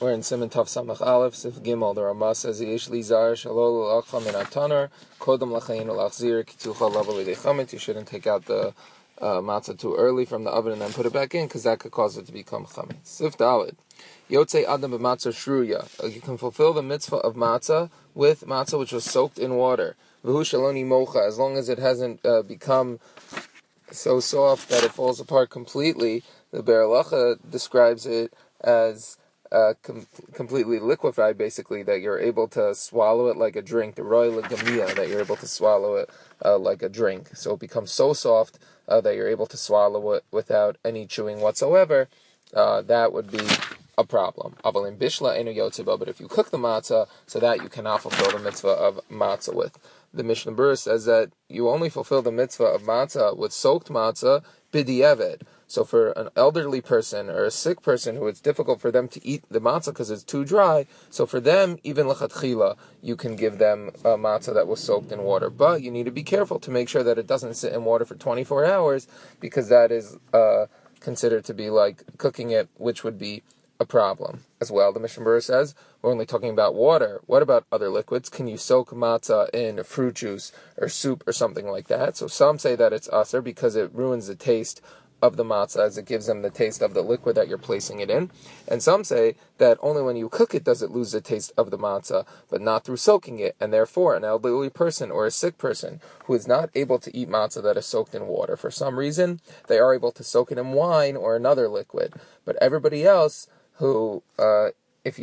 We're in Siman Tov Samach Aleph, Sif Gimel. The Ramah says, Yesh li zar shalol l'achcha min atanar, kodam l'chayin l'achzir, kitucha lav l'idei chametz. You shouldn't take out the matzah too early from the oven and then put it back in, because that could cause it to become chametz. Sif Daled. Yotzei adam b'matzah shruya. You can fulfill the mitzvah of matzah with matzah which was soaked in water. V'hu shaloni mocha, as long as it hasn't become so soft that it falls apart completely. The Be'er Halacha describes it as completely liquefied, basically, that you're able to swallow it like a drink, the roy legamia, that you're able to swallow it like a drink. So it becomes so soft that you're able to swallow it without any chewing whatsoever. That would be a problem. Aval in bishla enu yotzeba, but if you cook the matzah, so that you cannot fulfill the mitzvah of matzah with. The Mishnah Berurah says that you only fulfill the mitzvah of matzah with soaked matzah b'di'eved. So for an elderly person or a sick person who it's difficult for them to eat the matzah because it's too dry, so for them, even l'chatchila, you can give them a matzah that was soaked in water. But you need to be careful to make sure that it doesn't sit in water for 24 hours, because that is considered to be like cooking it, which would be a problem as well. The Mishnah Berurah says, we're only talking about water. What about other liquids? Can you soak matzah in fruit juice or soup or something like that? So some say that it's aser because it ruins the taste of the matzah, as it gives them the taste of the liquid that you're placing it in. And some say that only when you cook it does it lose the taste of the matzah, but not through soaking it. And therefore, an elderly person or a sick person who is not able to eat matzah that is soaked in water, for some reason, they are able to soak it in wine or another liquid. But everybody else who, if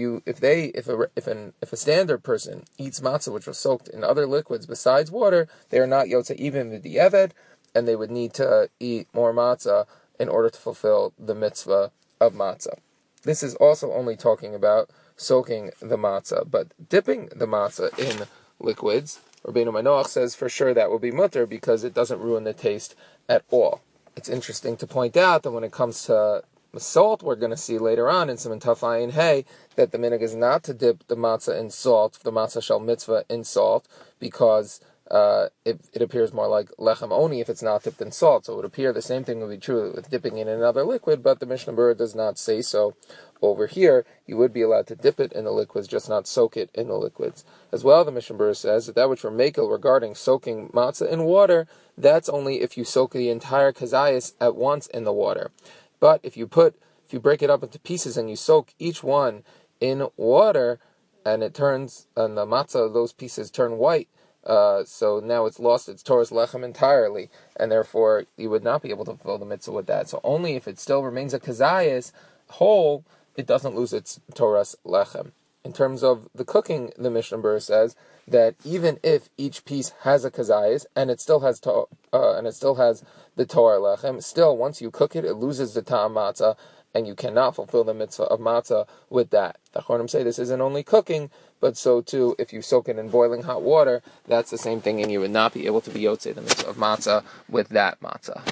a standard person eats matzah which was soaked in other liquids besides water, they are not yotze even with the eved, and they would need to eat more matzah in order to fulfill the mitzvah of matzah. This is also only talking about soaking the matzah, but dipping the matzah in liquids, Rabbeinu Manoach says for sure that will be mutter because it doesn't ruin the taste at all. It's interesting to point out that when it comes to salt, we're going to see later on in Siman Tov Ayin Hey that the minhag is not to dip the matzah in salt, the matzah shel mitzvah in salt, because it appears more like lechem oni if it's not dipped in salt. So it would appear the same thing would be true with dipping in another liquid, but the Mishnah Berurah does not say so. Over here, you would be allowed to dip it in the liquids, just not soak it in the liquids. As well, the Mishnah Berurah says that which we're makel regarding soaking matzah in water, that's only if you soak the entire kazayas at once in the water. But if you break it up into pieces and you soak each one in water, and the matzah, those pieces turn white, so now it's lost its Torah's lechem entirely, and therefore you would not be able to fulfill the mitzvah with that. So only if it still remains a kazayas whole, it doesn't lose its Torah's lechem. In terms of the cooking, the Mishnah Berurah says that even if each piece has a kazayas and it still has the Torah lechem, still once you cook it, it loses the ta'am matzah, and you cannot fulfill the mitzvah of matzah with that. The Chachamim say this isn't only cooking, but so too if you soak it in boiling hot water, that's the same thing, and you would not be able to be yotzei the mitzvah of matzah with that matzah.